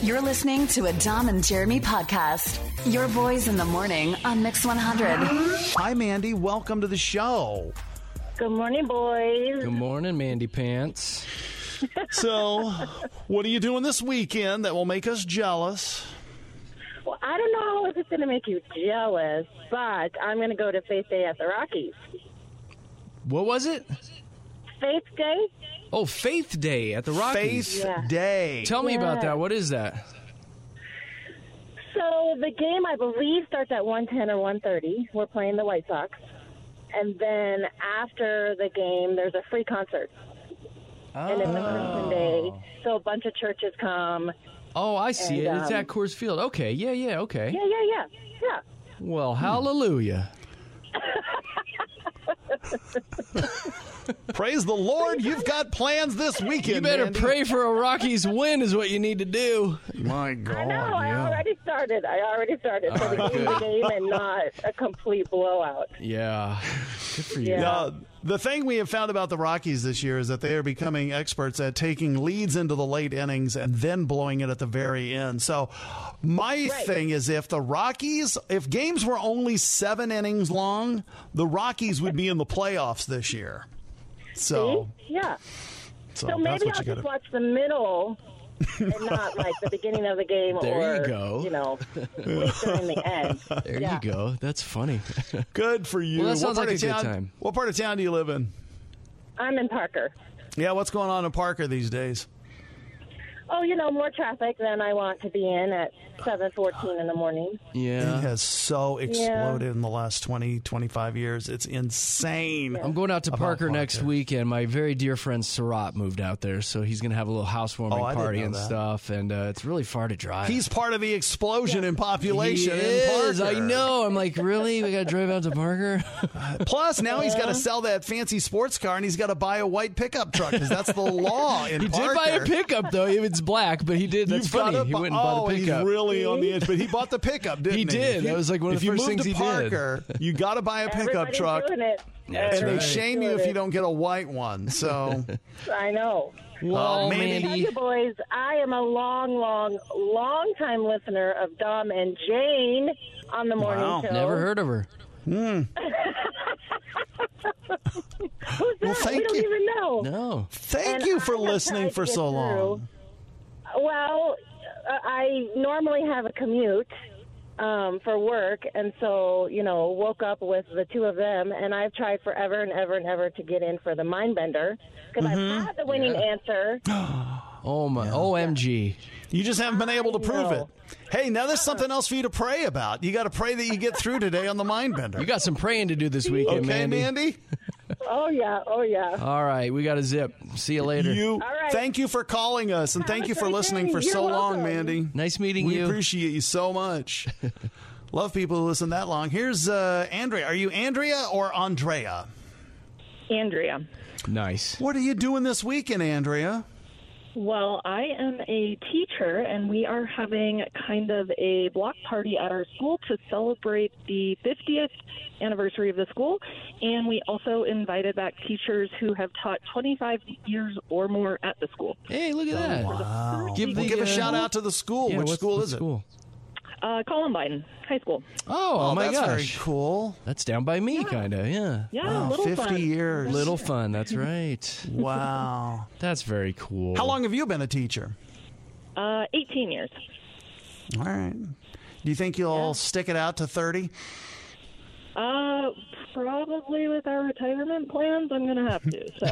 You're listening to a Dom and Jeremy podcast. Your boys in the morning on Mix 100. Hi, Mandy. Welcome to the show. Good morning, boys. Good morning, Mandy Pants. So, what are you doing this weekend that will make us jealous? Well, I don't know if it's going to make you jealous, but I'm going to go to Faith Day at the Rockies. What was it? Faith Day? Oh, Faith Day at the Rockies. Faith Day. Tell me about that. What is that? So the game, I believe, starts at 1:10 or 1:30. We're playing the White Sox. And then after the game, there's a free concert. And it's a Christian day, so a bunch of churches come. Oh, I see And, it. It's at Coors Field. Okay, yeah, okay. Yeah. Well, hallelujah. Praise the Lord. You've got plans this weekend, You better Mandy. pray for a Rockies win is what you need to do. My God. I know, I already started for the game and not a complete blowout. Yeah. Good for you. Yeah. The thing we have found about the Rockies this year is that they are becoming experts at taking leads into the late innings and then blowing it at the very end. So my thing is if games were only 7 innings long, the Rockies would be in the playoffs this year. So, See? Yeah. so So that's maybe what I'll you just got. watch the middle and not like the beginning of the game There or, you go. late during the end. There Yeah. you go. That's funny. Good for you. Well, that sounds What part like of a good town- time. What part of town do you live in? I'm in Parker. Yeah, what's going on in Parker these days? Oh, more traffic than I want to be in at 7:14 in the morning. It Yeah. has so exploded in the last 20, 25 years. It's insane. I'm going out to About Parker Parker. next weekend. My very dear friend Sarat moved out there, so he's going to have a little housewarming Oh, I didn't party know and that. stuff, and it's really far to drive. He's part of the explosion in He population in is. Parker. I know. I'm like, really? We got to drive out to Parker? Plus, now he's got to sell that fancy sports car, and he's got to buy a white pickup truck because that's the law in He Parker. did buy a pickup, though. It's black, but he did. That's You've funny. gotta He bu- went and bought a he's pickup. really on the edge, but he bought the pickup, didn't he? He did. That was like one of the first things If he you move to did. Parker, you got to buy a pickup Everybody's truck, doing it. That's and they right. shame you if you don't get a white one. So, I know. Well, Mandy- Tell you boys, I am a long time listener of Dom and Jane on the morning Wow. show. Never heard of her. Who's that? Well, thank we don't you. even know. No. thank And you for I have listening tried for to get so long. through. Well, I normally have a commute for work, and so, woke up with the two of them, and I've tried forever and ever and ever to get in for the Mindbender, because I've had the winning answer. Oh, my. OMG. You just haven't been able to prove it. know. Hey, now there's something else for you to pray about. You got to pray that you get through today on the Mindbender. You got some praying to do this weekend, okay, Mandy. Mandy? Oh, yeah. All right. We got a zip. See you later. right. Thank you for calling us, and thank a you for great listening day. for You're so long, welcome. Mandy. Nice meeting We you. appreciate you so much. Love people who listen that long. Here's Andrea. Are you Andrea or Andrea? Andrea. Nice. What are you doing this weekend, Andrea? Well, I am a teacher, and we are having kind of a block party at our school to celebrate the 50th anniversary of the school. And we also invited back teachers who have taught 25 years or more at the school. Hey, look at that. Wow. Give Well, the, give a shout out to the school. Yeah, Which what's- school what is it? school? Columbine High School. Oh, my that's gosh. very cool. That's down by me, kind of. Yeah. Yeah, Wow, little 50 fun. years. Little fun. That's right. Wow. That's very cool. How long have you been a teacher? 18 years. All right. Do you think you'll stick it out to 30? Probably with our retirement plans, I'm going to have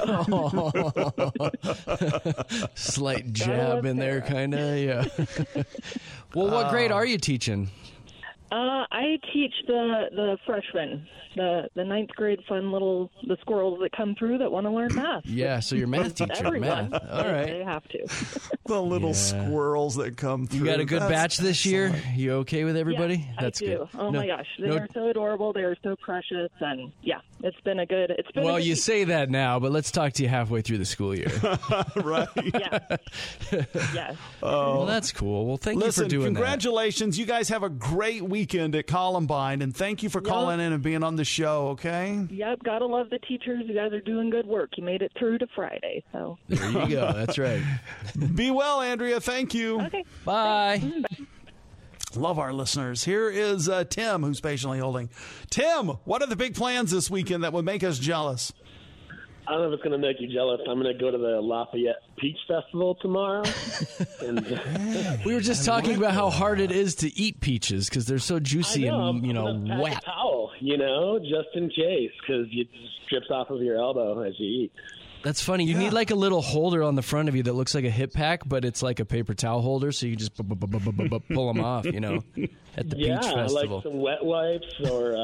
to. So. Slight jab in there, kind of. Yeah. Well, what grade are you teaching? I teach the freshmen, the ninth grade fun little the squirrels that come through that want to learn math. Yeah, so you're math teacher. Everyone. Math. All They right. have to. The little Yeah. squirrels that come through. You got a good That's batch this year? excellent. You okay with everybody? Yeah, That's I do. good. Oh No- my gosh, they no- are so adorable. They are so precious, and yeah, it's been a good. It's been a Well, good you week. say that now, but let's talk to you halfway through the school year. Right. Yeah. Yes. Well, that's cool. Well, thank Listen, you for doing congratulations. You guys have a great weekend at Columbine, and thank you for calling in and being on the show, okay? Yep, gotta love the teachers. You guys are doing good work. You made it through to Friday, so. There you go. That's right. Be well, Andrea. Thank you. Okay. Bye. Bye. Love our listeners. Here is Tim, who's patiently holding. Tim, what are the big plans this weekend that would make us jealous? I don't know if it's going to make you jealous. I'm going to go to the Lafayette Peach Festival tomorrow. We were just talking about how hard it is to eat peaches because they're so juicy and, pack wet. a towel, just in case, because it just drips off of your elbow as you eat. That's funny. You need like a little holder on the front of you that looks like a hip pack, but it's like a paper towel holder, so you can just pull them off, at the Peach Festival. Like some wet wipes or,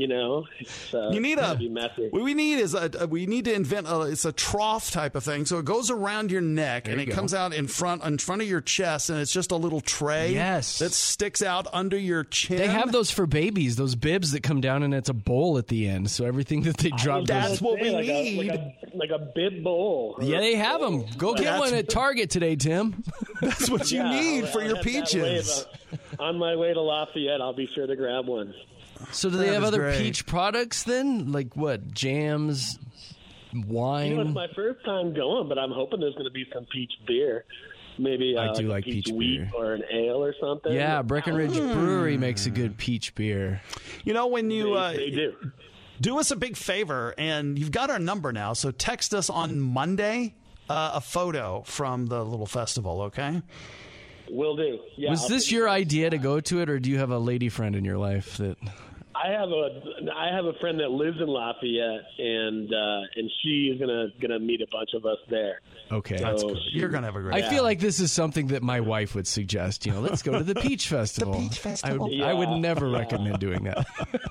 You need be messy. What we need is we need to invent it's a trough type of thing. So it goes around your neck and it comes out in front of your chest, and it's just a little tray that sticks out under your chin. They have those for babies, those bibs that come down and it's a bowl at the end. So everything that they drop That's what we need. Like a bib bowl. Yeah, they have them. Go get one at Target today, Tim. That's what you need for your peaches. On my way to Lafayette, I'll be sure to grab one. So do they have other peach products then? Like what? Jams, wine? It's my first time going, but I'm hoping there's going to be some peach beer. Maybe I do like peach wheat beer. Or an ale or something. Yeah, Breckenridge Brewery makes a good peach beer. When you... they do. Do us a big favor, and you've got our number now, so text us on Monday a photo from the little festival, okay? Will do. Yeah, Was this your idea to go to it, or do you have a lady friend in your life that... I have a friend that lives in Lafayette, and she is gonna meet a bunch of us there. Okay, so that's good. You're gonna have a great. I feel like this is something that my wife would suggest. Let's go to the Peach Festival. The Peach Festival. I would never recommend doing that.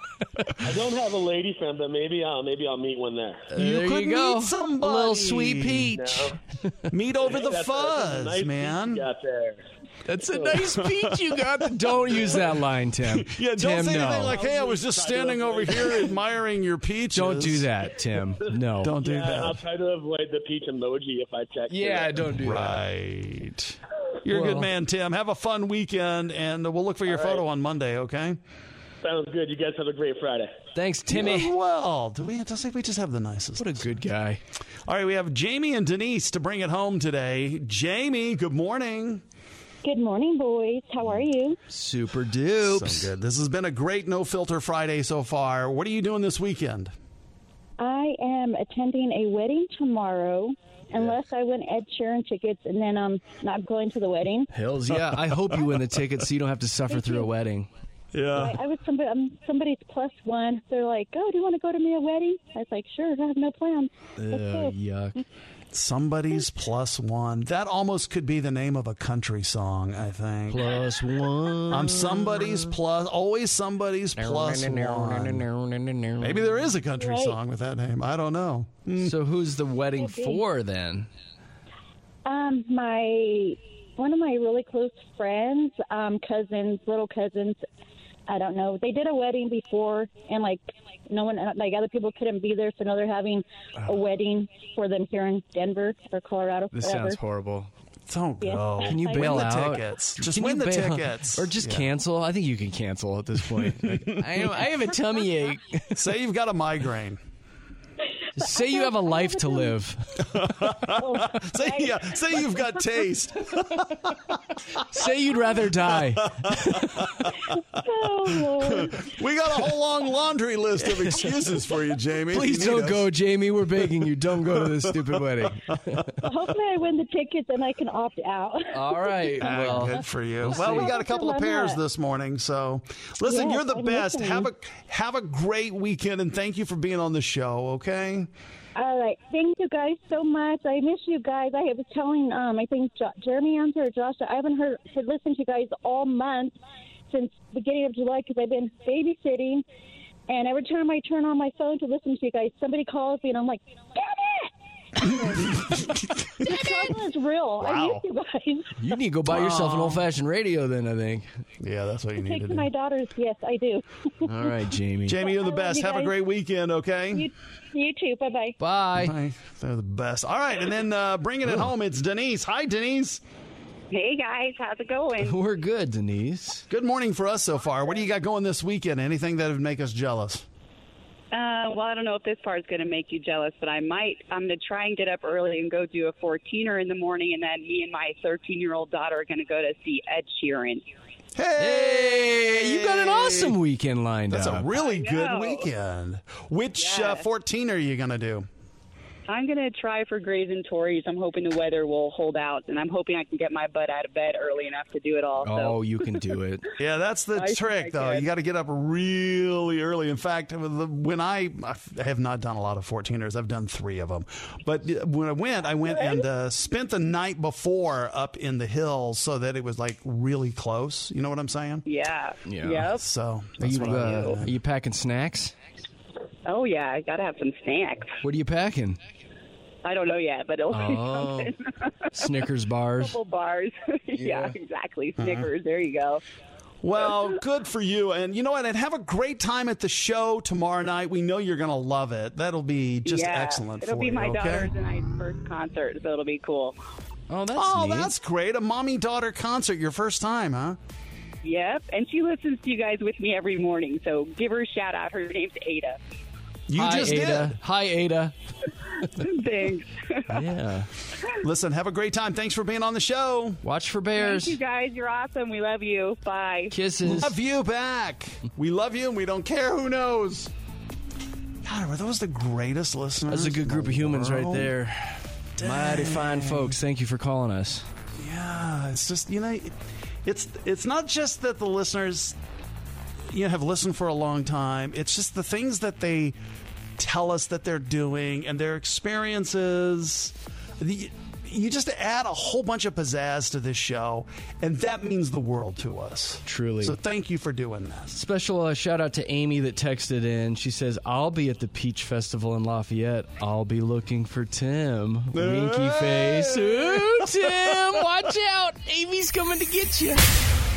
I don't have a lady friend, but maybe I'll meet one there. You could go. meet somebody. A little sweet peach. Meet over the fuzz, nice man. peach you got there. That's a nice peach you got. Don't use that line, Tim. Yeah, don't Tim, say no. anything like, "Hey, I was just standing over here admiring your peaches." Don't do that, Tim. No. Don't do Yeah, that. I'll try to avoid the peach emoji if I text. Yeah, her. don't do that. Right. You're a Well- good man, Tim. Have a fun weekend, and we'll look for your photo on Monday, okay? Sounds good. You guys have a great Friday. Than's, Timmy. Well, we just have the nicest. What a good guy. All right, we have Jamie and Denise to bring it home today. Jamie, good morning. Good morning, boys. How are you? Super dupes. So good. This has been a great No Filter Friday so far. What are you doing this weekend? I am attending a wedding tomorrow. Unless I win Ed Sheeran tickets, and then I'm not going to the wedding. Hells yeah. I hope you win the tickets so you don't have to suffer through a wedding. Yeah. I was I'm somebody's +1. They're like, "Oh, do you want to go to me a wedding?" I was like, "Sure, I have no plans." Let's go. Yuck. Somebody's +1. That almost could be the name of a country song, I think. +1. I'm somebody's always somebody's +1. Maybe there is a country song with that name. I don't know. So who's the wedding for then? One of my really close friends, little cousins. I don't know. They did a wedding before, and no one, other people couldn't be there, so now they're having a wedding for them here in Denver or Colorado. This whatever. sounds horrible. Don't go. Can you I bail win the out? tickets. Just Can win you the bail- tickets. Or just cancel. I think you can cancel at this point. I have a tummy ache. Say you've got a migraine. Say you have a life to live. Say you've got taste. Say you'd rather die. Oh, Lord. We got a whole long laundry list of excuses for you, Jamie. Please don't go, Jamie. We're begging you. Don't go to this stupid wedding. Hopefully I win the tickets and I can opt out. All right. Well, Good for you. Well, we got a couple of pairs this morning, so listen, Yes, you're the I'm best. listening. Have a great weekend, and thank you for being on the show. Okay. All right. Thank you guys so much. I miss you guys. I was telling, I think Jeremy answered or Josh, I haven't listened to you guys all month since beginning of July because I've been babysitting. And every time I turn on my phone to listen to you guys, somebody calls me and I'm like, damn it! The struggle is real. I miss you guys. you need to go buy yourself an old-fashioned radio then, I think. Yeah, that's what you need Take to to do. my daughters. Yes, I do. All right, Jamie. Jamie, you're the I love best. you Have a guys. great weekend. Okay. You too. Bye. Bye. They're the best. All right, and then bringing it home, it's Denise. Hi, Denise. Hey, guys. How's it going? We're good, Denise. Good morning for us so far. What do you got going this weekend? Anything that would make us jealous? Well, I don't know if this part's going to make you jealous, but I'm going to try and get up early and go do a 14er in the morning, and then me and my 13-year-old daughter are going to go to see Ed Sheeran. Hey, you got an awesome weekend lined That's up. a really good weekend. Which 14 are you going to do? I'm going to try for Grays and Tories. I'm hoping the weather will hold out, and I'm hoping I can get my butt out of bed early enough to do it all. Oh, you can do it. Yeah, that's the trick, though. You got to get up really early. In fact, when I have not done a lot of 14ers. I've done 3 of them. But when I went and spent the night before up in the hills so that it was like really close. You know what I'm saying? Yeah. Yeah. Yep. So Are that's what I do. are you packing snacks? Oh, yeah. I got to have some snacks. What are you packing? I don't know yet, but it'll be something. Snickers bars. Couple bars. Yeah, exactly. Snickers. There you go. Well, good for you. And you know what? And have a great time at the show tomorrow night. We know you're going to love it. That'll be just excellent It'll for be you. my okay? daughter's and I's first concert, so it'll be cool. Oh, that's neat. That's great. A mommy-daughter concert. Your first time, huh? Yep, and she listens to you guys with me every morning, so give her a shout-out. Her name's Ada. You Hi, just Ada. did. Hi, Ada. Thanks. Yeah. Listen, have a great time. Thanks for being on the show. Watch for bears. Thank you, guys. You're awesome. We love you. Bye. Kisses. Love you back. We love you and we don't care who knows. God, were those the greatest listeners? That's a good group of humans right world? there. Mighty fine folks. Thank you for calling us. Yeah, it's just, it's not just that the listeners have listened for a long time. It's just the things that they tell us that they're doing and their experiences. You just add a whole bunch of pizzazz to this show, and that means the world to us. Truly. So thank you for doing that. Special shout out to Amy that texted in. She says, I'll be at the Peach Festival in Lafayette. I'll be looking for Tim. Winky face. Ooh, Tim, watch out. Amy's coming to get you.